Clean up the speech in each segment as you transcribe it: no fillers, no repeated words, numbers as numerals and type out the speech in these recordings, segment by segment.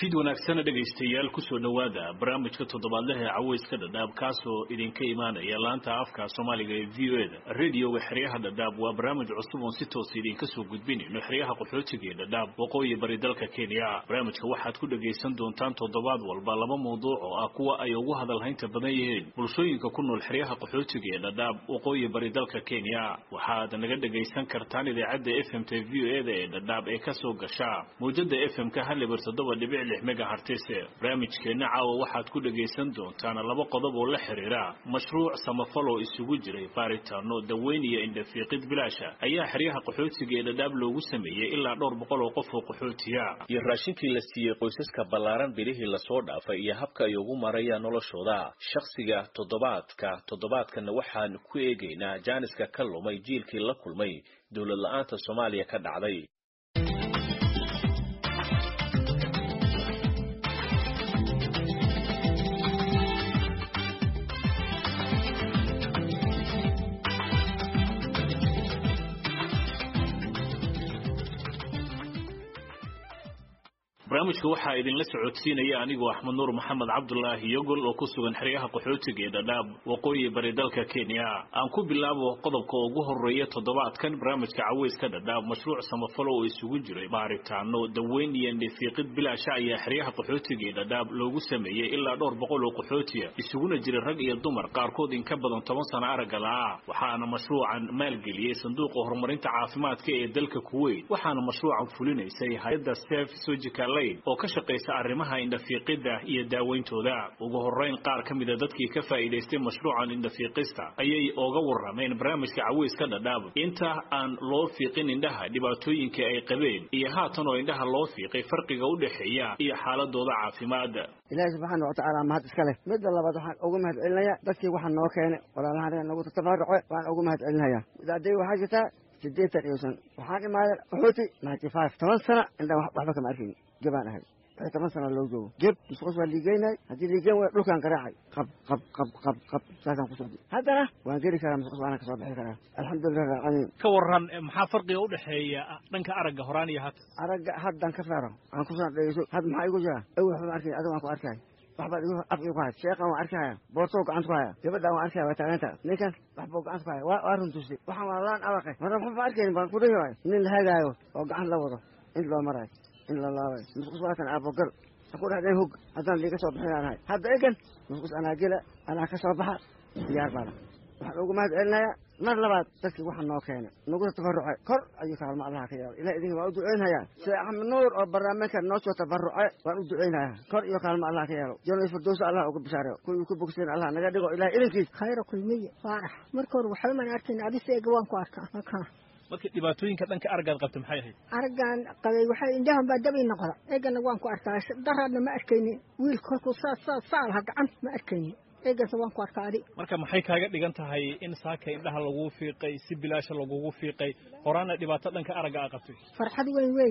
fid wanaagsan dhageystayaal ku soo dhawaada barnaamijka toddobaadlaha caweyska dhadhaab kaasoo idinka imaanaya laanta afka Soomaaliga ee VOAda radio xiriyaha dhadhaab waa barnaamij cusub oo si toos idinka soo gudbinayno xiriyaha qaxootiga ee dhadhaab waqooyi bari dalka Kenya barnaamijka waxaad ku dhageysan doontaan toddobaad walba laba mowduuc oo ah kuwa ay ugu hadalhaynta badan yihiin bulshooyinka ku nool xiriyaha qaxootiga ee dhadhaab waqooyi bari dalka Kenya waxaad naga dhageysan kartaan idaacadda FM VOAda ee dhadhaab ee ka soo gasha mowjada FM ka halibar 7 megahertz barnaamijkeena caawa waxaad ku dhageysan doontaan laba qodob oo la xiriira mashruuc samafal oo isugu jiray baaritaano daweyn iyo indhafiiqid bilaasha ayaa xiriyaha qaxootiga ee dhadhaab loogu sameeyay ilaa 200 oo qof oo qaxootiya iyo raashinkii la siiyay qoysaska ballaaran bilihii la soo dhaafay iyo habka ay ugu marayaan noloshooda shakhsiga toddobaadkana waxaan ku eegaynaa jaaniska ka lumay jiilkii la kulmay dawlad la'aanta Soomaaliya ka dhacday barnaamijka waxaa idinla socodsiinaya anigoo Axmed Nuur Maxamed Cabdullaahi Yogol oo ku sugan xiriyaha qaxootiga ee dhadhaab waqooyi bari dalka Kenya aan ku bilaabo qodobka ugu horeeya toddobaadkan barnaamijka caweyska dhadhaab mashruuc samafal oo isugu jiray baaritaano daweyn iyo indhafiiqid bilaasha ayaa xiriyaha qaxootiga ee dhadhaab loogu sameeyay ilaa 200 oo qaxootiya isuguna jiray rag iyo dumar qaarkood in ka badan 10 sano arag ah waxaana mashruucan maalgeliyay sanduuqa horumarinta caafimaadka ee dalka Kuwait waxaana mashruucan fulinaysay hay'adda Safe Surgical oo ka shaqeysa arrimaha indhafiiqida iyo daaweyntooda ugu horeyn qaar kamid ah dadkii ka faa'iideystay mashruucan indhafiiqista ayay uga warameen barnaamijka caweyska dhadhaab inta aan loo fiiqin indhaha dhibaatooyinka ay qabeen iyo haatan oo indhaha loo fiiqay farqiga u dhaxeeya iyo xaaladooda caafimaad Ilaahay subhanahu wa ta'ala mahad iska leh mid labaad waxaan ugu mahad celinayaa dadkii waxaan noo keenay walaalahan nagu tabarucay waan ugu mahad celinayaa idaadii waxa jirta 8 waxaan imaaday qaxooti 95 10 sano inta waxba kama arkin جبان هاي 10 سنة لو جو جب مسقط اللي جينا هذي اللي جوا لو كان قراعي قب ساكن قصدي هذا وان غير كلام مسقط وانا كصباح كلام الحمد لله العظيم كورن maxaa farqiga u dhaxeeya dhanka aragga horaan iyo aragga hadan ka saaro aan ku soo dhayso had maxay ugu jira ay wax ma arkay adoo aan ku arkay waxba igu afyo qaad sheeqan waan arkaya boorto gacan ku haya gabadha waan arkaya waa taaganta ninkan waxba gacan ku haya waa runtusi waxaan walaan abaqay marna waxba arkay baan ku dhahay nin la hagaayo oo gacan la wado in loo maray إلا الله مسقط وكان أبو قر أقول هذا هو هذا اللي كسب حيان هاي هذا إيجن مسقط أنا قلة أنا كسب بحر يا ربنا وحنا ما قلنا مر لبعض تكلم واحد ناقينا نقول تفرع كر أي كلام مع الله خير إلى إذا ما أدعينا يا سأعم النور أو برامج الناس وتفرع وأدعينا كر أي كلام مع الله خير جل يفردوس الله وقب بشاره كل بوكسين الله نقدر إلى إلك خير كل مية فرح مركور وحلم أنا أركن أبي سيجوان كواركا مكان marka dhibaatooyinka dhanka aragga qabta maxay ahayd araggan qabay waxay indhahan baa dab noqda eegana waan ku arkaa darada ma arkayni wiilka ku saal gacan ma arkayni eegasa waan ku arkaa marka maxay kaaga dhigan tahay in saaka indhaha lagu fiiqay si bilaash lagu fiiqay qorana dhibaato dhanka aragga qabtay farxad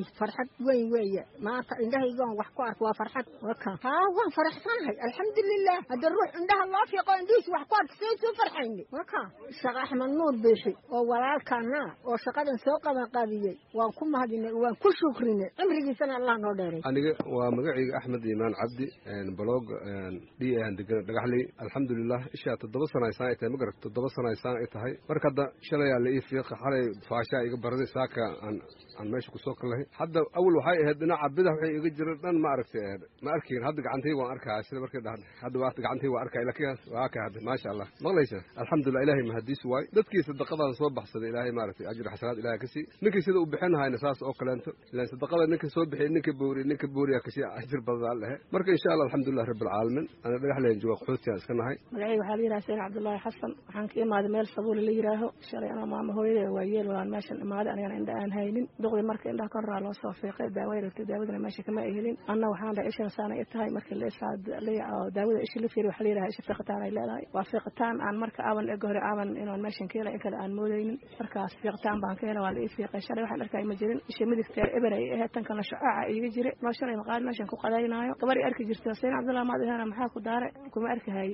weyn maanta indhahaygan wax ku arkaa waa farxad waka waan faraxsanahay alxamdulillah hada ruux indhaha loo fiiqo indhiis wax ku arkay soo farxayni waka shaqa Axmed Nuur Biixi oo walaalkana oo shaqadan soo qabanqaabiyay waan ku mahadinay waan ku shukrinay cimrigiisana Allah noo dheeray aniga waa magacayga Axmed Iimaan Cabdi blog dhiyan degan dhagaxley alxamdulillah isha 7 sano ay tahay magarad 7 sano ay tahay marka hadda shalay la ii fiiq xalay faasha iga baraday saaka aan meesha ku soo kalahay hadda awal waxay ahayd dhinaca bidax waxay iga jiray dhan ma aragtay ma arkin hadda gacantay waan arkaa sida markay dhahan hadda waa gacantay waan arkaa laakiin waa ka hadda ma sha Allah maqlaysa alxamdulillah ilaahay mahadiis waay dadkii sadaqadan soo baxsaday ilaahay ma aragtay ajr xasanaad ilaahay kasi ninkii sida u bixinahayna saas oo kaleento ilaa sadaqada ninkii soo bixiyay ninkii booriya kasi ajr badan leh marka insha Allah alxamdulillah rabbil alamin ana dhagaxleen jooga qaxootiga iska nahay magacay waxa la yiraahdaa Sayyid Cabdullaahi Xasan waxaan ka imaaday meel sabuul la yiraahdo shalay ana maama hooyaday waa yeel walaan meeshan imaaday aniga indha aan haynin duqdi marka indhaha ka raa loo soo fiiqay daawada meesha kama helin anna waxaan dhahay isha saana ay tahay markii la isaad daawada isha la fiiriyo waxa la yiraahdaa isha fiiqtaan ay leedahay waa fiiqtaan aan marka aaban hore aaban inaan meeshan ka helay kala aan moodaynin markaas fiiqtaan baan ka helay waa la fiiqay shalay waxaan arkay ma jirin isha midigta eber ay ahayd tan kala shaqaaca iga jiray ma shalay maqaal meeshan ku qadaynaayo gabar arki jirtay Sayyid Cabdullaahi ma adeena maxaa ku daaray kuma arkahay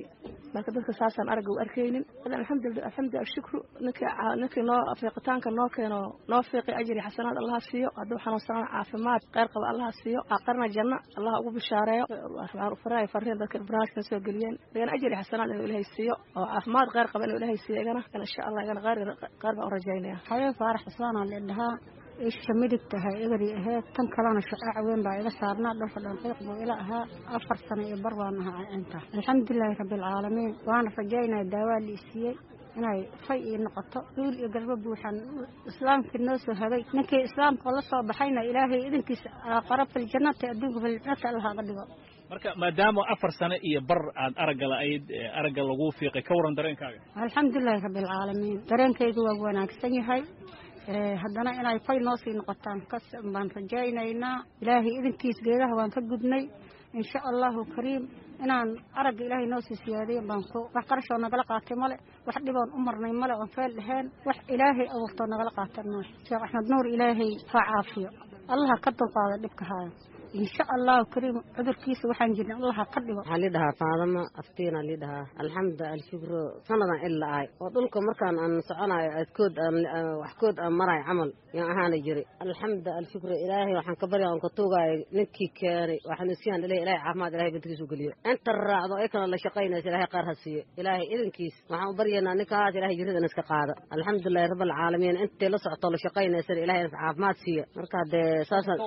marka dadka saasaan aragga u arkaynin alxamdu shukru ninkii noo fiiqitaanka noo keeno noo fiiqi ajri xasanaad allaha siiyo hadduu xanuunsanaan caafimaad kheyr qaba allaha siiyo aqarna janno allaha ugu bishaareeyo fariin dadka barnaamijkan soo geliyeen igana ajri xasanaad inuu ilaahay siiyo oo caafimaad kheyr qaba inuu ilaahay siiyo igana insha allah igana kheyr baan u rajaynaya xayeen faarax xusaan aan leedahaa isha midig tahay egari ahayd tan kalena shaqaac weyn baa iga saarnaa dhalka dhanqiiq buu ila ahaa 4 sano iyo bar waan ahaa inta alxamdulilaahi rabbil caalamiin waana rajaynaa daawaa la siiyay inay fay noqoto wiil iyo galba buuxan islaamka noo soo hagay ninkii islaamka la soo baxayna ilaahay idinkiisa qarabta jannata adduunka fil jannata allaha qadigo marka maadaama 4 sano iyo bar aad aragga lagu fiiqay ka waran dareenkaaga alxamdulilaahi rabbil caalamiin dareenkaygu waa wanaagsan yahay haddana inay fay noo sii noqotaan baan rajaynaynaa ilaahay idinkiis geedaha waan ka gudnay insha allahu kariim inaan aragga ilaahay noo sii siyaadiyo baan wax qarashoo nagala qaatay male wax dhiboon u marnay male oon feel dhaheen wax ilaahay abuurtoo nagala qaatay male sheekh axmed nuur ilaahay ha caafiyo allaha ka dulqaada dhibka haaya insha allahu kariim cudurkiisa waxaan jirnay allaha ka dhigo waxaa lii dhahaa faadama aftiina lii dhahaa alxamdu alshukru sanadan ila ahay oo dhulka markaan aan soconayo waxkood aan marayo camal yaan ahaana jiri alxamdu alshukru ilaahay waxaan ka baryaa on ka tuugaayo ninkii keenay waxaan isiyaan ilaahay caafimaad ilaahay bintigiisu geliyo inta raacdo ay kana la shaqaynaysa ilaahay qaar ha siiyo ilaahay idinkiis waxaan u baryaynaa ninkaas ilaahay jirida iska qaada alxamdulillahi rabbil caalamiin intay la socoto la shaqaynaysa ilaahay caafimaad siiyo marka dee saasaan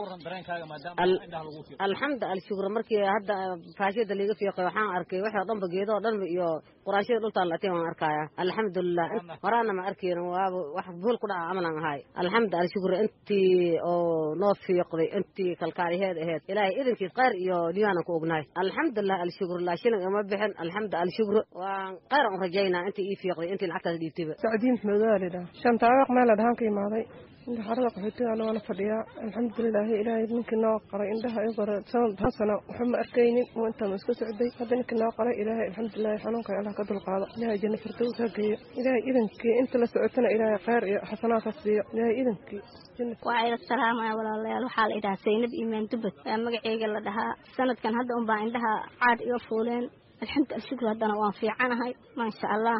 alxamdu alshukru markii hadda faashida liiga fiiqay waxaan arkay waxa dhanba geedo dhan iyo quraashada dhulta la teen waan arkaya alxamdulillah waraana ma arkeen wax buul ku dhaca amalan ahay alxamdu alshukru intii oo noo fiiqday intii kalkaaliheed ahayd ilaahay idinkiis qeyr iyo diyaana ku ognaay alxamdulillah alshukru la shilin ma bixin alxamdu alshukru waan qeyr aan rajaynaa intii ii fiiqday intii lacagtaas dhiibtay saciid madaalida shantaaq meel dhahan ka imaaday inta xarada qaxootiga wala fadhiyaa alxamdulilaahi ilaahay ninkii noo qaray indhaha ay qora sano waxa ma arkaynin oo intaan isku socday hadda ninkii noo qaray ilaahay alxamdulilaahi xanuunka Allah ka dulqaado ilaahay janno firdaws ha geeyo ilaahay idinkii inta la socotana ilaahay khayr iyo xasanaad ha siiyo ilaahay idinkii وعلى السلام يا والله وحال إذا سينب إيمان دبت مقعيق الله لها سنة كان هذا أم عندها عاد يوفولين الحمد الشكر هذا وان في عنها ما شاء الله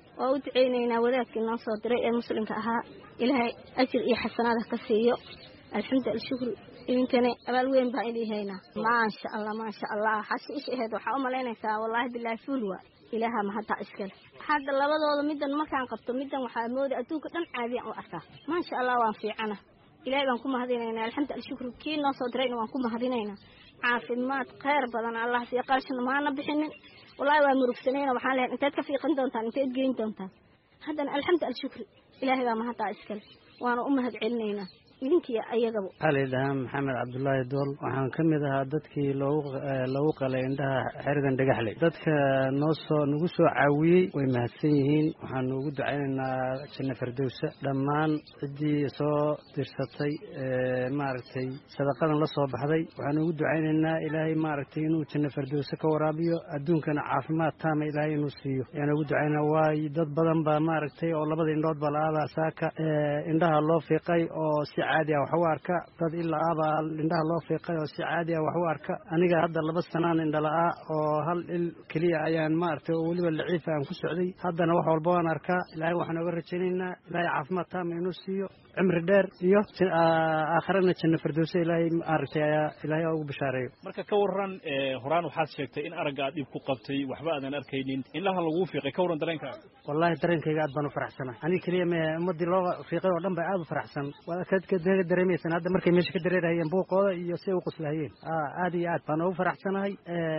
وأدعينا وذاك الناس ودري المسلم كها إلهي أجر إيه حسنات كسيو الحمد الشكر يمكن أبلوين بعيدي هنا ما شاء الله ما شاء الله حسي إيش هذا وحوم علينا سا والله بالله فلوة إلها ما حتى إشكال هذا الله بدو مدن ما كان قبض مدن وحامود أتوك دم عادي أو أركا ما شاء الله وان في عنا إلهي بانكم هذينينا الحمد الشكر كي ناس ودرينا وانكم هذينينا عافمات خير بدن الله سيقارشنا ما نبحنن والله وامرك سنين وحالها انت تكفي قندونتان انت تجين دونتان هذا الحمد الشكر إلهي ما حتى إشكال وانا أمها بعلنينا idinki ayagaba xaleedahan maxamed cabdullaahi dool waxaan ka mid ahaa dadkii loogu qalay indhaha xerigan dhagaxley dadka nagu soo caawiyey way mahadsan yihiin waxaan ugu ducaynaynaa janno firdowsa dhammaan ciddii soo dirsatay maaragtay sadaqadan la soo baxday waxaan ugu ducaynaynaa ilaahay maaragtay inuu janno firdowsa ka waraabiyo adduunkana caafimaad taama ilaahay inuu siiyo ayaan ugu ducaynaa waay dad badan baa maaragtay oo labada indhood baa la-aadaa saaka indhaha loo fiiqay oo si caadi ah wax u arka dad ilaa aba indhaha loo fiiqay oo si caadi ah wax u arka aniga hadda 2 sanaan indhala oo hal il kaliya ayaan maartay oo waliba laciif aan ku socday haddana wax walba waan arkaa ilaahay waxaan uga rajaynaynaa ilaahay caafimaad taam inuu siiyo cimri dheer iyo aakhirana janno firdowsa ilaahay aragtay ilaahay ugu bishaareeyo marka ka waran horaan waxaad sheegtay in aragga aad dib ku qabtay waxba aadan arkaynin indhaha lagu fiiqay ka waran dareenkaaga wallahi dareenkayga aad baan u faraxsanahay aniga kaliya ummadii loo fiiqay oo dhan baa aad u faraxsan waa dareemaysan hadda markay meesha ka dareerayeen buuqooda iyo si u qoslahayeen aad iyo aad baan ugu faraxsanahay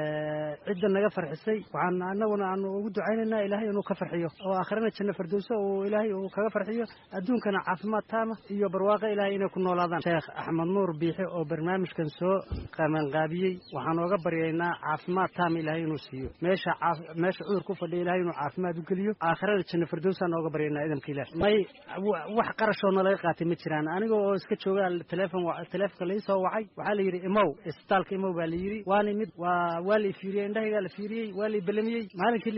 cidda naga farxisay waxaan anaguna aan ugu ducaynaynaa ilaahay inuu ka farxiyo oo aakhirana janno firdowsa oo ilaahay uu kaga farxiyo adduunkana caafimaad taama iyo barwaaqo ilaahay inay ku noolaadaan sheekh axmed nuur biixi oo barnaamijkan soo qabanqaabiyey waxaan uga baryaynaa caafimaad taama ilaahay inuu siiyo meesha cudur ku fadhiya ilaahay inuu caafimaad u geliyo aakhirana janno firdowsa aan uga baryaynaa idamka ilaahay may wax qarashoo nalaga qaatay ma jiraan aniga oo iska jooga telefonka la soo wacay waxaa la yidhi imow isbitaalka imow baa la yidhi waana mid waa la fiiriyey indhahaygaa la fiiriyey waa la belamiyey maalinkii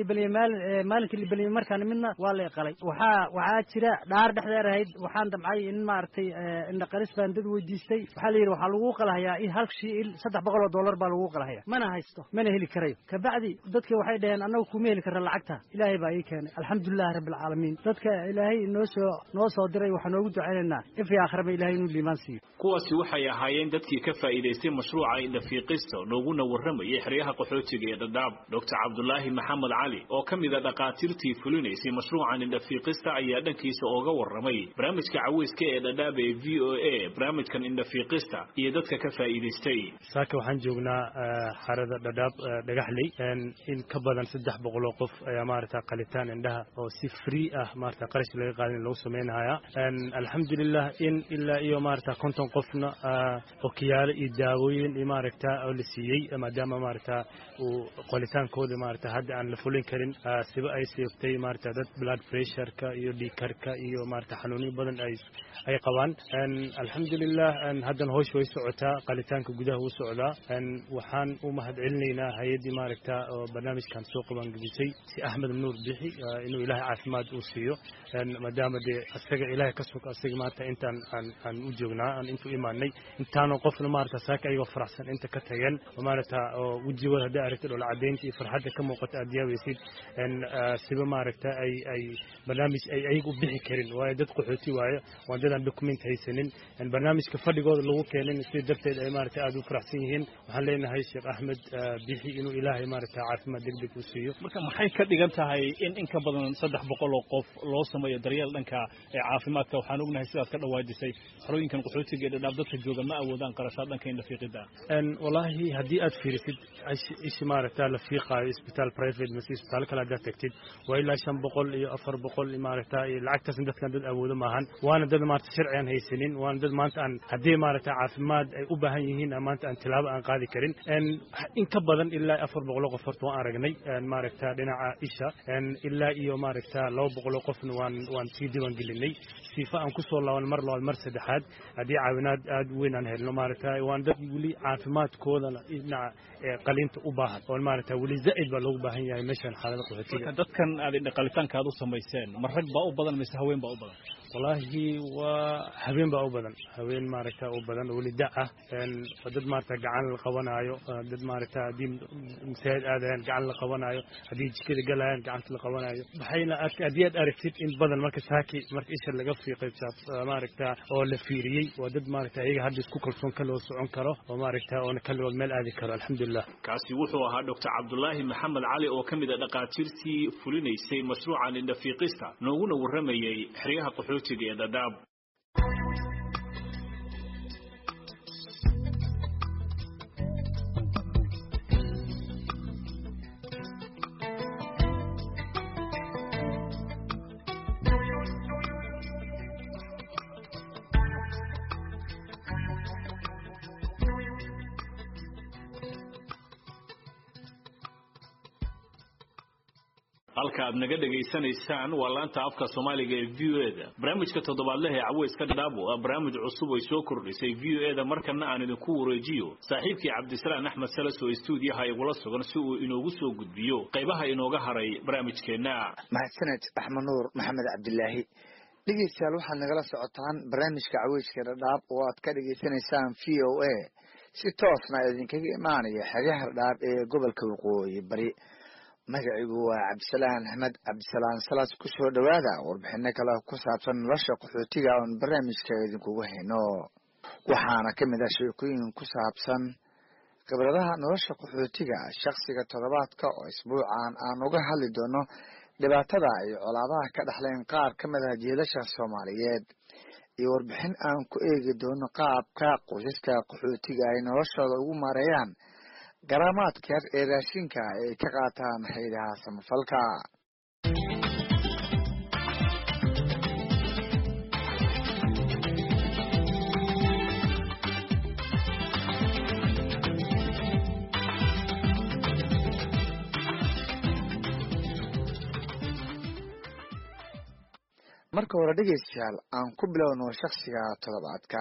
la belamiyey markaana midna waa la qalay waxaa jira dhaar dhexdeer ahayd waxaan damcay in maaragtay indha qaris baan dad weydiistay waxaa la yidhi waxaa lagu qalahayaa halkii $300 baa lagu qalahayaa mana haysto mana heli karayo kabacdi dadkii waxay dhaheen annagu kuma heli karna lacagta ilaahay baa ii keenay alxamdulillahi rabbil caalamiin dadka ilaahay noo soo diray waxaan noogu ducaynaynaa if iyo aakhiraba ilaahay inuu liimaan siiyo kuwaasi waxay ahaayeen dadkii ka faa'iidaystay mashruuca indhafiiqista nooguna warramayay xeryaha qaxootiga ee Dadaab Dr. Cabdullaahi Maxamed Cali oo ka mid ah dhaqaatiirtii fulinaysay mashruucan indhafiiqista ayaa dhankiisa ooga warramay barnaamijka caweyska ee Dadaab ee VOA barnaamijkan indhafiiqista iyo dadka ka faa'iidaystay saaka waxaan joognaa xarada Dadaab dhagaxley in ka badan 300 oo qof ayaa maaragtay qalitaan indhaha oo si free ah maaragtay qarash laga qaadin lagu sameeynayaa alxamdulillah in ilaa iyo maaragtay 50 qofna okiyaalo iyo daawooyin iyo maaragtay oo la siiyey maadaama maaragtay uu qalitaankooda maaragtay hadda aan la fulin karin siba ay seeftay maaragtay dad blood pressure-ka iyo dhiigkarka iyo maaragtay xanuunyo badan ay qabaan alxamdulillah haddan hoosh way socotaa qalitaanka gudaha uu socdaa waxaan u mahadcelinaynaa hay'adii maaragtay oo barnaamijkan soo qaban gabisay si Ahmed Nuur Bixi inuu ilaahay caafimaad uu siiyo maadaama asaga ilaahay ka soo asaga maanta intaan aan u joognaa aan intuu imaanay intaanoo qofna maaragtay saaka ayagoo faraxsan inta ka tageen maaragtay oo wajigooda haddii aragtid oo cadeynta iyo farxadda ka muuqata aad yaabeysid siba maaragtay ay barnaamij ay ayagu u bixi karin waayo dad qaxooti waayo waa dad aan document haysanin barnaamijka fadhigooda lagu keenin si darteed ay maaragtay aad u faraxsan yihiin waxaan leenahay Sheekh Ahmed Bixi inuu ilaahay maaragtay caafimaad degdeg u siiyo marka maxay ka dhigan tahay in ka badan 300 oo qof loo sameeyo daryeel dhanka caafimaadka waxaan ognahay sidaad ka dhawaajisay xarooyinkan qaxootiga ee Dadaab dadka jooga ma awoodaan qarashaad dhanka indhafiiqida wallahi haddii aad fiirisid ishi maaragtay la fiiqaayo isbitaal private mise isbitaal kale aad tagtid waa ilaa 500 iyo 400 maaragtay lacagtaas dadkan dad awoodo maahan waana dad maaragtay sharci aan haysanin waana dad maanta aan haddii maaragtay caafimaad ay u baahan yihiin maanta aan tilaabo aan qaadi karin in ka badan ilaa 400 qof horta waan aragnay maaragtay dhinaca isha ilaa iyo maaragtay 200 qofna waan sii diiwaan gelinay sifa aan ku soo laaban mar saddexaad haddii caawinaad aad weyn aan helno maaragtay waan dad weli caafimaadkoodana dhinaca qalinta u baahan oo maaragtay weli zaid baa loogu baahan yahay meeshan xaalada qaxootiga dadkan aad qalitaanka aad u sameyseen ma rag baa u badan mise haween baa u badan wallahi waa haween baa u badan haween maaragtay u badan weli daca dad maaragtay gacan la qabanayo dad maaragtay haddii masaajid aadayaan gacan la qabanayo haddii jikada galayaan gacanta la qabanayo waxayna haddii aad aragtid in badan marka isha laga fiiqay maaragtay oo la fiiriyey waa dad maaragtay ayaga hadda isku kalsoon ka loo socon karo oo maaragtay oona kaligood meel aadi karo alxamdulillah kaasi wuxuu ahaa Dr. Cabdullaahi Maxamed Cali oo ka mid ah dhaqaatiirtii fulinaysay mashruucan indhafiiqista nooguna warramayay xeryaha qaxootiga ee Dadaab halka aad naga dhageysanaysaan waa laanta afka Soomaaliga ee VOA-da barnaamijka toddobaadlaha ee caweyska Dadaab waa barnaamij cusub oo soo kordhisay VOA-da markana aan idinku wareejiyo saaxiibkii Cabdisalaam Axmed Salas oo stuudiyaha igula sugan si uu inoogu soo gudbiyo qaybaha inooga haray barnaamijkeena mahadsaned Axmed Nuur Maxamed Cabdilaahi dhegeystayaal waxaad nagala socotaan barnaamijka caweyska Dadaab oo aad ka dhageysanaysaan VOA si toosna idinkaga imaanaya xeryaha Dadaab ee gobolka Waqooyi Bari magaciigu waa Cabdisalaam Axmed Cabdisalaam Salas ku soo dhawaada warbixino kale ku saabsan nolosha qaxootiga oo barnaamijka idinkugu hayno waxaana ka mid ah sheekooyin ku saabsan khibradaha nolosha qaxootiga shakhsiga toddobaadka oo isbuucan aan uga hadli doono dhibaatada iyo colaadaha ka dhaxleen qaar ka mid ah jiilasha Soomaaliyeed iyo warbixin aan ku eegi doono qaabka qoysaska qaxootiga ay noloshooda ugu maareeyaan garaamaadka yar ee raashinka ay ka qaataan hay'adaha samafalka marka hore dhegeystayaal aan ku bilowno shakhsiga toddobaadka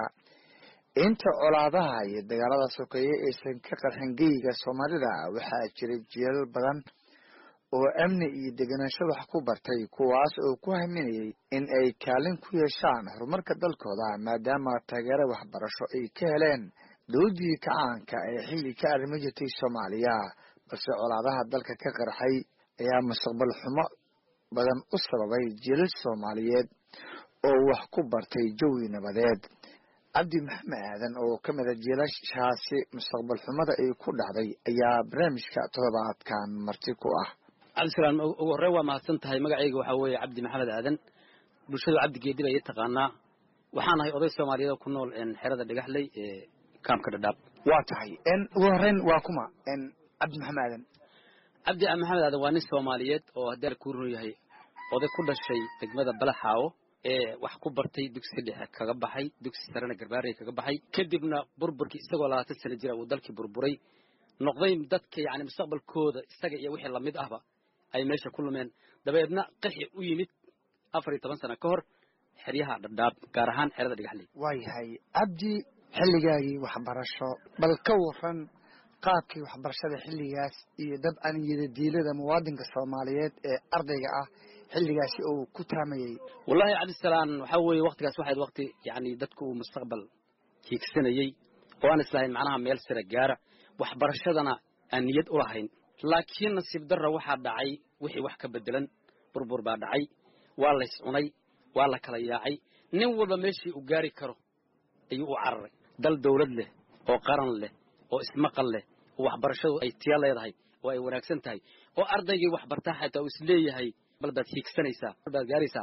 inta colaadaha iyo dagaalada sokeeye aysan ka qarxin geyiga soomaalida waxaa jiray jiilal badan oo amni iyo degenaansho wax ku bartay kuwaas oo ku haminayay in ay kaalin ku yeeshaan horumarka dalkooda maadaama taageero waxbarasho ay ka heleen dowladii kacaanka ee xilli ka arrimo jirtay soomaaliya balse colaadaha dalka ka qarxay ayaa mustaqbal xumo badan u sababay jiilal soomaaliyeed oo wax ku bartay jawi nabadeed cabdi maxamed aadan oo ka mid a jiilashaasi mustaqbal xumada ay ku dhacday ayaa barnaamijka toddobaadkan marti ku ah cabdisalaam ugu horreyn waa mahadsan tahay magacayga waxaa weeye cabdi maxamed aadan bulshadu cabdi geedi bay ii taqaanaa waxaan ahay oday soomaaliyeed oo ku nool xerada dhagaxley ee kaamka dhadhaab waa tahay ugu horreyn waa kuma cabdi maxamed aadan cabdi maxamed aadan waa nin soomaaliyeed oo haddii ku run yahay oday ku dhashay degmada balaxaawo ee wax ku bartay dugsi dhexe kaga baxay dugsi sarena garbaarey kaga baxay kadibna burburkii isagoo 20 sano jira uu dalkii burburay noqday dadka yani mustaqbalkooda isaga iyo wixii lamid ahba ay meesha ku lumeen dabeedna qixi u yimid 14 sano ka hor xeryaha dhadhaab gaar ahaan xerada dhagaxley waayahay cabdi xilligaagii waxbarasho bal ka waran qaabkii waxbarashada xilligaas iyo dabcan yidadiilada muwaadinka soomaaliyeed ee ardayga ah xilligaasi uu ku taamayay wallahi cabdisalaam waxaa weeye waqtigaas waxayd waqti yani dadku uu mustaqbal hiigsanayey oo aan islahayn macnaha meel sare gaara waxbarashadana aan niyad u lahayn laakiin nasiib darra waxaa dhacay wixii wax ka bedelan burbur baa dhacay waa la iscunay waa la kala yaacay nin walba meeshii uu gaari karo ayuu u cararay dal dawlad leh oo qaran leh oo ismaqal leh oo waxbarashadu ay tiya leedahay oo ay wanaagsan tahay oo ardaygii wax bartaa xataa uu isleeyahay bal baad hiigsanaysaa bal baad gaaraysaa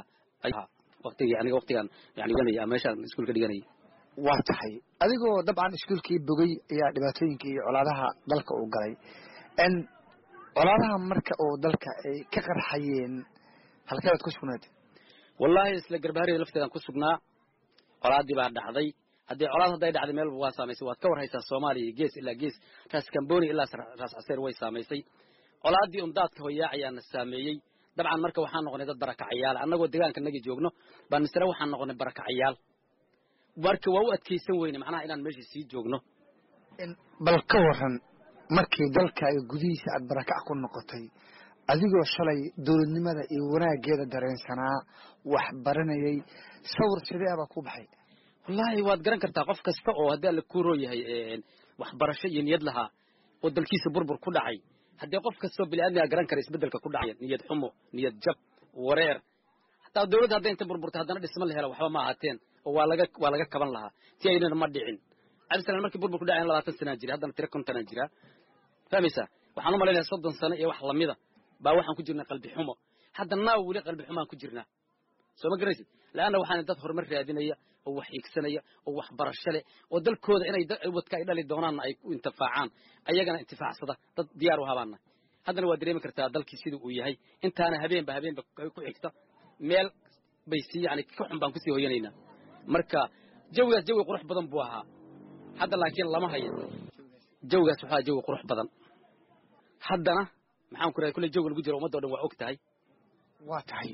waqtigan yani ganaya meeshaan iskuulka dhiganayay waa tahay adigoo dabcan iskuulkii bogay ayaa dhibaatooyinkii iyo colaadaha dalka uu galay colaadaha marka oo dalka ay ka qarxayeen halkeebaad ku sugnayd wallahi isla garbaharida lafteedaan ku sugnaa colaadii baa dhacday haddii colaad hadday dhacday meel waa saamaysay waad ka warhaysaa soomaaliya gees ilaa gees raas kamboni ilaa raas caseer way saamaysay colaadii daadka hoyaacayaana saameeyey dabcan marka waxaan noqonay dad barakacayaal annagoo deegaanka nagi joogno baan misre waxaan noqonay barakacayaal marka waa u adkaysan weyne macnaha inaan meesha sii joogno bal ka waran markii dalkaaga gudihiisa aad barakac ku noqotay adigoo shalay dowladnimada iyo wanaageeda dareensanaa wax baranayay sawir sidee baa ku baxay wallahi waad garan kartaa qof kasta oo haddii alla ku roo yahay waxbarasho iyo niyad lahaa oo dalkiisa burbur ku dhacay haddii qof kastoo bini'aadmiga garan kara isbeddelka ku dhacaya niyad xumo niyad jab wareer hataa dawladda hadday inta burburta haddana dhisma la helo waxba ma ahaateen oo waa laga kaban lahaa ti aynana ma dhicin cabdisalaan markii burbur ku dhacayna 20 sana jira haddana 50 jira fahmaysaa waxaan u malaynayaa 30 sano iyo wax lamida baa waxaan ku jirnaa qalbi xumo haddana weli qalbi xumaan ku jirnaa soo ma garanaysid laana waxaan dad horumar raadinaya oo wax hiigsanaya oo wax barasho leh oo dalkooda inay wadka ay dhali doonaan ay ku intifaacaan ayagana intifaacsada dad diyaar u habaana haddana waa dareemi kartaa dalkii sidii uu yahay intaana habeenba ku xigta meel bay si yani ka xun baan ku sii hoyanaynaa marka jawigaas jawi qurux badan buu ahaa hadda laakiin lama hayo jawigaas waxaa jawi qurux badan haddana maxaan ku rahay kulley jawiga lagu jiro ummadda o dhan waa og tahay waa tahay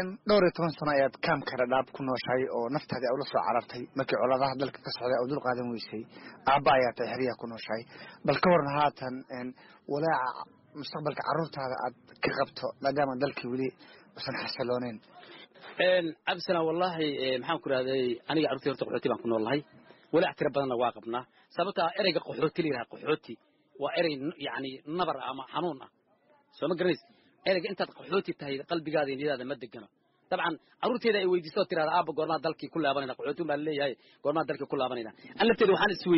12 sano ayaad kaamka dhadhaab ku nooshahay oo naftaadii aad ula soo carartay markii colaadaha dalka ka socday oo dul qaadan weysay aabba ayaa tahay xeryaha ku nooshahay bal ka waran haatan walaaca mustaqbalka carruurtaada aad ka qabto maadaama dalkii weli usan xasilooneyn cabdisalaam wallahi maxaan ku rahday aniga carruurtii horta qaxooti baan ku noolahay walaac tira badanna waa qabnaa sababta ereyga qaxooti la yidhaha qaxooti waa erey yani nabar ama xanuun ah soo ma garanaysa ereyga intaad qaxooti tahay qalbigaada iyo niyadaada ma degano dabcan carruurteeda ay weydiisoo tirahda aabba goormaa dalkii ku laabanayna qaxooti baa leeyahay goormaa dalkii ku laabanayna an lafteeda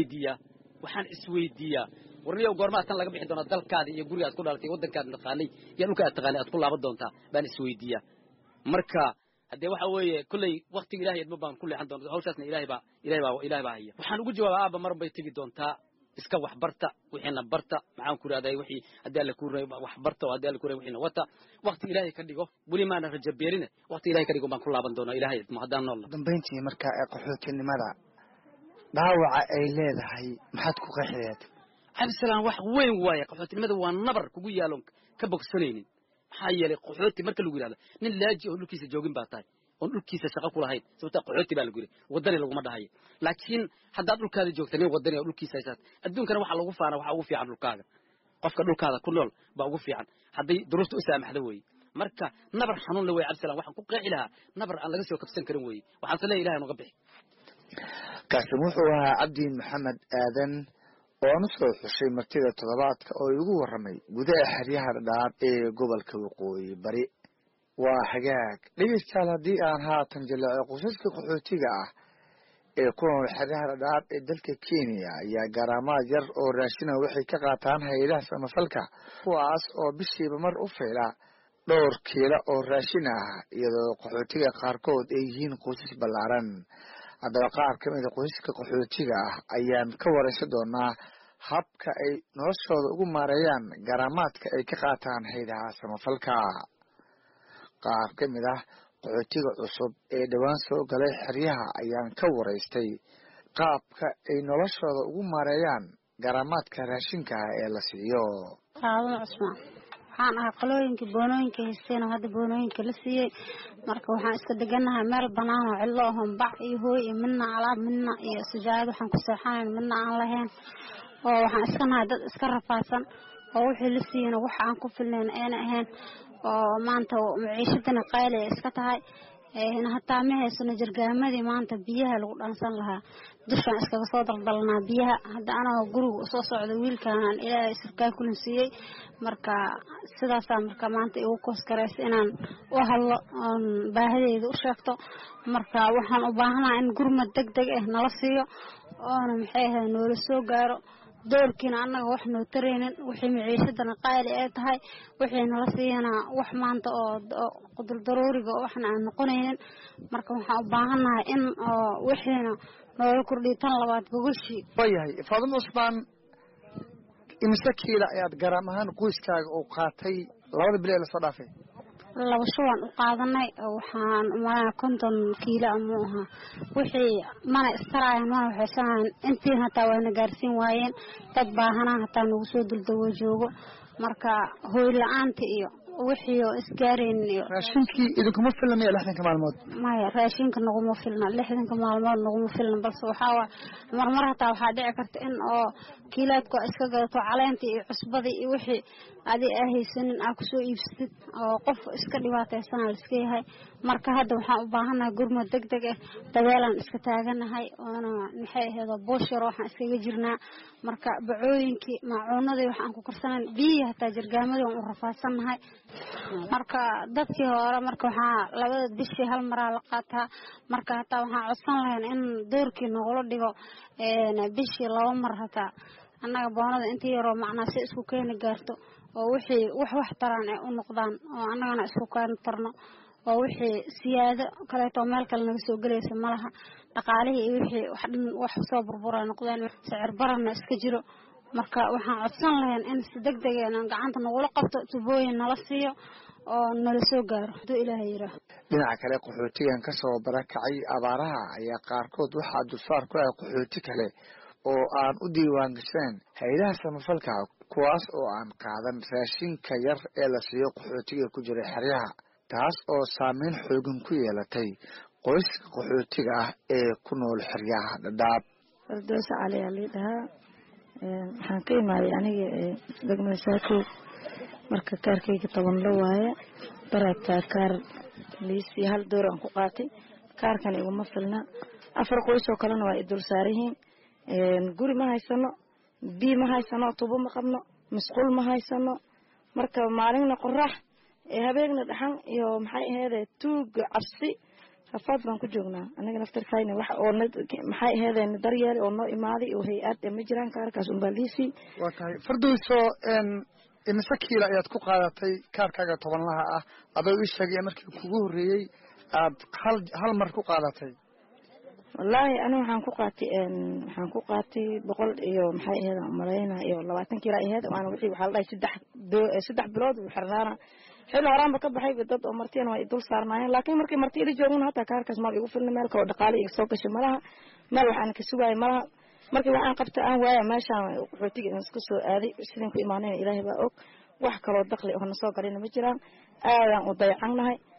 waxaan isweydiiyaa warniyow goormaa tan laga bixi doonaa dalkaada iyo guriga aad ku dhalatay waddankaad taqaanay iyo dhulka aad taqaanay aad ku laaban doontaa baan isweydiiyaa marka haddee waxa weeye kulley waktiga ilahay edmo baan ku leexan doonta hawshaasna ilahay baa haya waxaan ugu jawaabaa aabba mar bay tegi doontaa iska wax barta wixiina barta maxaan ku rahday wixii haddii alla ku ray wax barta oo haddii alla ku ray wixiina wata waqti ilaahay ka dhigo weli maana rajo beelina waqti ilaahay ka dhigo baan ku laaban doonaa ilaahay ma haddaan nool dambayntii marka qaxootinimada dhaawaca ay leedahay maxaad ku qeexdeed cabdisalaam wax weyn waaye qaxootinimada waa nabar kugu yaalo ka bogsanaynin maxaa yeelay qaxooti marka lagu yidhahdo nin laaji oo dhulkiisa joogin baa tahay oo dhulkiisa shaqo ku lahayn sababta qaxooti baa lagu yiri wadani lagu ma dhahayo laakiin hadda dhulkaada joogtay wadani oo dhulkiisa haysato adduunkana waxa lagu faana waxa ugu fiican dhulkaaga qofka dhulkaada ku nool baa ugu fiican haddii duruuftu u saamaxdo weey marka nabar xanuun la way cabsalan waxaan ku qeexi lahaa nabar aan laga soo kabsan karin weey waxaan salee ilaahay naga bixi kaasi wuxuu ahaa cabdi maxamed aadan oo soo xushay martida toddobaadka oo ugu waramay gudaha xeryaha Dhadhaab ee gobolka Waqooyi Bari waa hagaag dhegeystayaal haddii aan haatan jilaaco qoysaska qaxootiga ah ee ku nool xeryaha Dhadhaab ee dalka Kenya ayaa garaamaad yar oo raashin waxay ka qaataan hay'adaha samafalka kuwaas oo bishiiba mar u feela dhowr kiilo oo raashin ah iyadoo qaxootiga qaarkood ay yihiin qoysas ballaaran haddaba qaar ka mid ah qoysaska qaxootiga ah ayaan ka waraysan doonaa habka ay noloshooda ugu maareeyaan garaamaadka ay ka qaataan hay'adaha samafalka qaar ka mid ah qaxootiga cusub ee dhawaan soo galay xeryaha ayaan ka waraystay qaabka ay noloshooda ugu maareeyaan garaamaadka raashinka ee la siiyo Qaadan Cusmaan waxaan ahaa qalooyinka boonooyinka haysteen hadda boonooyinka la siiyay marka waxaan iska deganahay meel banaan oo cillo ah bac iyo hooy iyo midna alaab midna iyo sijaayad waxaan ku seexanayn midna aan lahayn oo waxaan iska nahay dad iska rafaadsan oo wixii la siiyay wax aan ku filnayn ayna ahayn oo maanta maciishadana qaali iska tahay hataa ma haysano jargaamadii maanta biyaha lagu dhaansan lahaa dushaan iskaga soo daldalnaa biyaha hadda anoo guriga soo socda wiilkaan ilaahay sarkaan kulin siiyey marka sidaasaa marka maanta igu kooskaraysa inaan u hadlo oon baahideyda u sheegto marka waxaan u baahanahay in gurmad degdeg ah nala siiyo oona maxay ahayd noola soo gaaro doorkiina annaga wax noo taraynin wixii maciishadana qaali ay tahay wixii nala siiyana wax maanta oo qudul daruuriga waxna aan noqonaynin marka waxaan u baahanahay in wixiina noola kordhiyo tan labaad gogolshii waayahay Faadimo Cusmaan imisa kiila ayaad garaam ahaan qoyskaaga oo qaatay labada bil ee la soo dhaafay laba shuban u qaadanay waxaan umaleeyaa 50 kiilo ama aha wixii mana istaraayaan ma waxaysan intii hataa waana gaarsiin waayeen dad baahanaa hataa nagu soo duldawo joogo marka hooy la'aanta iyo wixii oo isgaareen raashinkii idinkuma filnay 60 maalmood maya raashinka naguma filna 60 maalmood naguma filna balse waxa marmar hataa waxa dhici karta in oo kiilaadku iska gadato caleenta iyo cusbada iyo wixii adi ahaysanin aad ku soo iibsatid oo qof iska dhibaataysan iska yahay marka hadda waxaan u baahanahay gurmad degdeg ah dabeelan iska taaganahay oona maxay ahayd booshar waxaan iskaga jirnaa marka bacooyinkii maacuunadii waxaan ku karsanay biyo hataa jargaamadii aan u rafaasanahay marka dadkii hore marka waxaa labada bishii hal mar la qaataa marka hataa waxaan codsan lahayn in doorkii noqolo dhigo bishii laba mar hataa annaga boonada inta yaroo macnaa si isku keeni gaarto oo wixii wax taraan ay u noqdaan oo annagana isku keeni tarno oo wixii siyaado kaleeto meel kale naga soo galaysa malaha dhaqaalihii iyo wixii wax soo burburay noqdeen sicir barana iska jiro marka waxaan codsan lahayn in si degdeg ah gacanta nagula qabto tubooyin nala siiyo oo nala soo gaaro haduu ilaahay yiraahdo dhinaca kale qaxootigan ka soo barakacay abaaraha ayaa qaarkood waxaa dulsaar ku ah qaxooti kale oo aan u diiwaan gashan hay'adaha samafalka kuwaas oo aan qaadan raashinka yar ee la siiyo qaxootiga ku jira xeryaha taas oo saameyn xoogan ku yeelatay qoyska qaxootiga ah ee ku nool xeryaha Dhadhaab Fardoos Cali Ali dhaha waxaan ka imaaday aniga degmada Saako marka kaarkayga 10 la waaye barata kaar liisi hal door aan ku qaatay kaarkan iguma filna afar qoys oo kalena waa idul saarihiin guri ma haysano biyo ma haysano tubo ma qabno masquul ma haysano marka maalinna qorax habeenna dhaxan iyo maxay ahayd tuug cabsi rafaad baan ku joognaa anaga naftarkayna wax oo maxay ahaydeen daryeel oo noo imaaday oo hay'ad ma jiraan kaarkaas un baaliisi waa tahay Fardooso imisa kiila ayaad ku qaadatay kaarkaaga 10 laha ah adoo ii sheegay markii kugu horeeyay aad hal mar ku qaadatay wallahi ana waxaan ku qaatay 100 iyo maxay ahayd umaleeyna iyo 20 kiilo ahayd waana wixii waxa la dhahay 3 bilood u xirnaana xil horaanba ka baxay dad oo martiin way dul saarnaayeen laakiin markii martii la joogna hata kaarkaas ma igu filna meel kale dhaqaale iga soo gashay malaha meel waxaan ka sugaay malaha markii waxaan qabtay aan waaya meeshaan qaxootiga in iska soo aaday sideen ku imaanay ilaahay baa og wax kale oo dakhli oo na soo galay ma jiraan aadaan u dayacanahay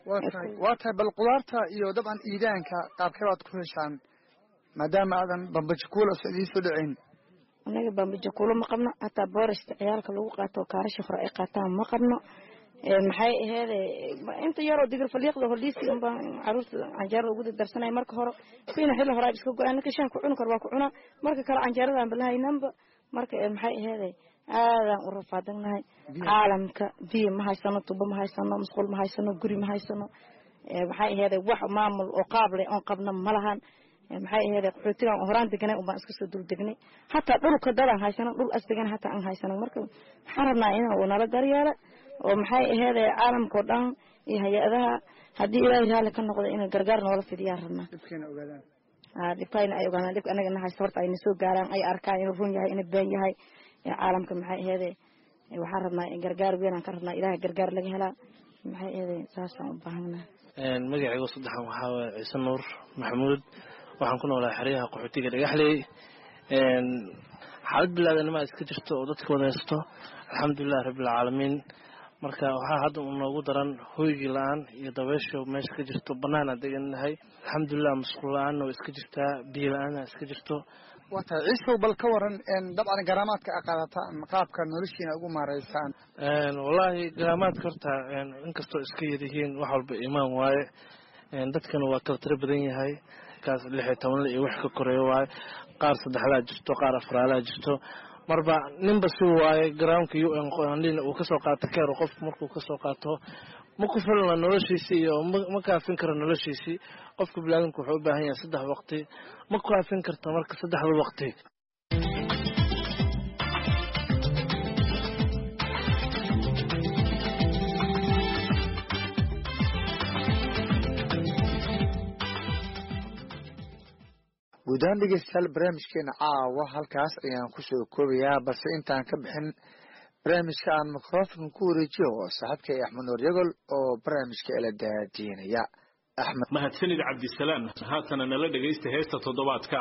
waa tahay bal qudaarta iyo dabcan iidaanka qaabkee baad ku heshaan maadaama aadan bambajakuula soo idiin soo dhacayn anaga bambajakuulo ma qabno hataa boorista ciyaalka lagu qaato kaarasha hore ay qaataan ma qabno maxay aheede inta yaroo digir faliiqda hordhiisi unba caruurta canjeerada ugu darsanay marka hore fiina xilli hore iska go-aan ninka shan ku cuni karo waa ku cunaa marka kale canjeerada aan balahaynanba marka maxay aheede aadaan u rafaadanahay caalamka biyo ma haysano tubo ma haysano musqul ma haysano guri ma haysano maxay aheede wax maamul oo qaab leh oon qabno ma lahan maxay aheede qaxootigan horaan deganay unbaan iska soo dul degnay hataa dhulka dadaan haysano dhul asdegan hataa aan haysano marka waxaan rabnaa inuu nala daryeelo oo maxay aheede caalamka oo dhan iyo hay-adaha haddii ilaahay raalli ka noqdo inay gargaar noola fidiyaan rabnaa dhibkayna ay ogaadaan dhibka anaga na haysto horta ayna soo gaaraan ay arkaan inuu run yahay inuu been yahay caalamka maxay aheede waxaan rabnaa in gargaar weyn aan ka rabnaa ilaahay gargaar laga helaa maxay aheede saasaan u baahannahay magacayga saddexan waxaa waaye ciise nuur maxamuud waxaan ku noolahay xeryaha qaxootiga dhagaxley xaalad bilaadanima iska jirto oo dadka wada haysto alxamdulilah rabbilcaalamiin marka waxaa hadda noogu daran hoygii la-aan iyo dabeysha meesha ka jirto banaanaan degannahay alxamdulilah masquul la-aanna waa iska jirtaa biyo la-aanna iska jirto waa tahay ciisow bal ka waran dabcan garaamaadka a qaadataan qaabka noloshiina ugu maareysaan wallaahi garaamaadka horta inkastoo iska yaryihiin wax walba imaan waaye dadkana waa kala tiro badan yahay kaas 16 iyo wax ka koreeyo waaye qaar saddexdaa jirto qaar afraalaa jirto marba ninba si waaye garaamka UN uu kasoo qaato keero qofku markuu kasoo qaato ma ku filna noloshiisii iyo ma kaafin karo noloshiisii qofka bilaadanku wuxuu u baahan yahay 3 waqti ma ku kaafin karto marka 3 waqti guudaan dhegeystayaal barnaamijkeena caawa halkaas ayaan kusoo koobayaa balse intaan ka bixin barnaamijka aan microfonka ku wareejiyo oo saaxiibkay axmed nuur yagol oo barnaamijka ila daadiinaya axmed mahadsanid cabdisalaam haatana nala dhegeysta heesta toddobaadka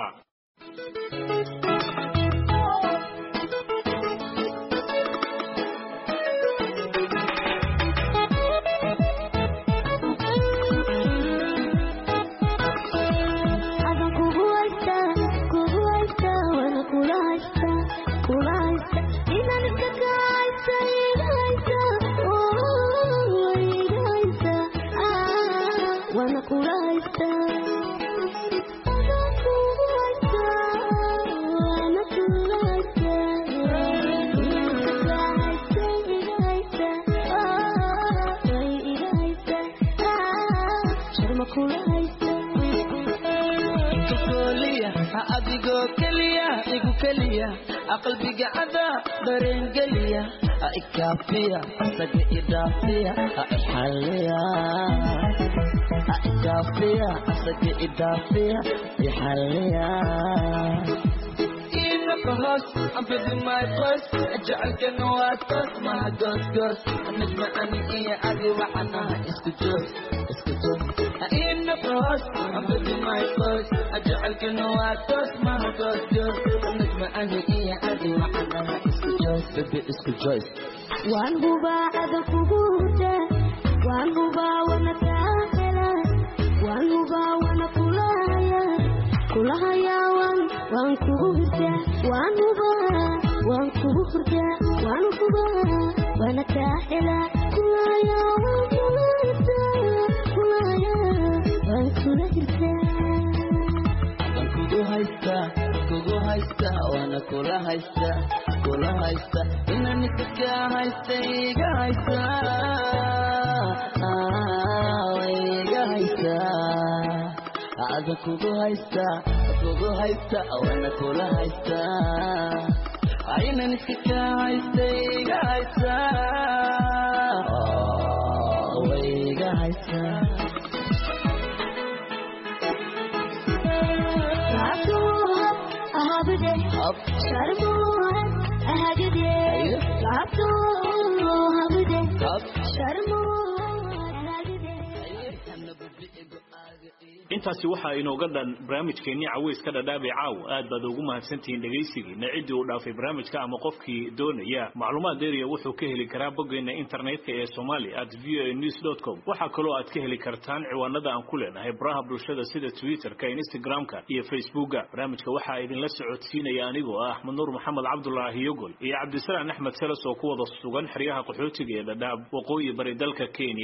qalbiga cada dareen geliya ikaafiya asaga idaafiya xalliya ikaafiya asaga idaafiya xalliya خلاص I'm feeling my pulse اجعلك نواتك ما قصقص النجمة أنا إيه أدي وعناها اسكتوس إن خلاص I'm feeling my pulse اجعلك نواتك ما قصقص النجمة أنا إيه أدي وعناها اسكتوس baby اسكتوس وانه بعد كبوته وانه باونا تاخلا وانه باونا كلها يا وان كبوته وانه وان كبوته وانه وانا تاخلا كلها يا وان كبوته kugu haysta waana kula haysta inani kaga haysta iga haysta ada kugu haysta waana kula haysta inani kaga haysta iga haysta iga haysta intaasi waxa inooga dhan barnaamijkeennii caweyska dhadhaab ee caawa aad baad ugu mahadsantihiin dhegaysigiina ciddii uu dhaafay barnaamijka ama qofkii doonaya macluumaad dheeriya wuxuu ka heli karaa boggeena internetka ee somali@voanews.com waxaa kaloo aad ka heli kartaan ciwaanada aan ku leenahay baraha bulshada sida twitterka instagramka iyo facebooka barnaamijka waxaa idinla socodsiinaya anigoo ah axmed nuur maxamed cabdulaahi yogol iyo cabdisalaan axmed seles oo ku wada sugan xeryaha qaxootiga ee dhadhaab waqooyi bari dalka Kenya